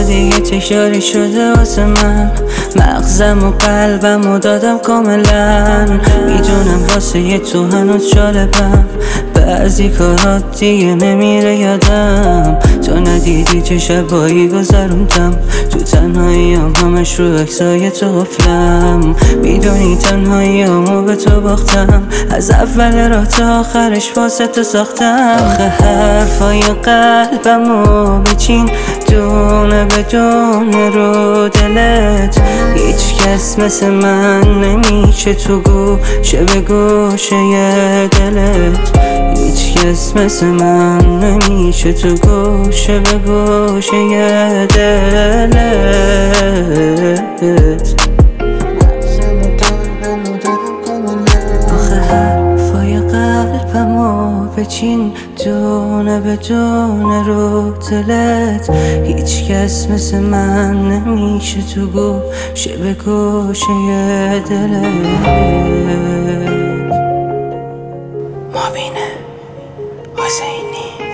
دیگه تکراری شده واسه من. مغزم و قلبم و دادم کاملا. میدونم واسه یه تو هنوز جالبم، بعضی کارات دیگه نمیره یادم. تو ندیدی چه شبایی گذروندم، تو تنهاییام همش رو عکسای تو غفلم. میدونی تنهاییامو به تو باختم، از اول راه تا آخرش واسه تو ساختم. آخه حرفای قلبمو بچین دونه بدونه رو دلت. هیچ کس مثل من نمیشه تو گوشه به گوشه دلت. هیچ کس مثل من نمیشه تو گوشه به گوشه دلت. آخه حرفای قلبمو بچین دونه بدونه رو دلت. هیچ کس مثل من نمیشه تو گوشه به گوشه دلت. مبینه حسینی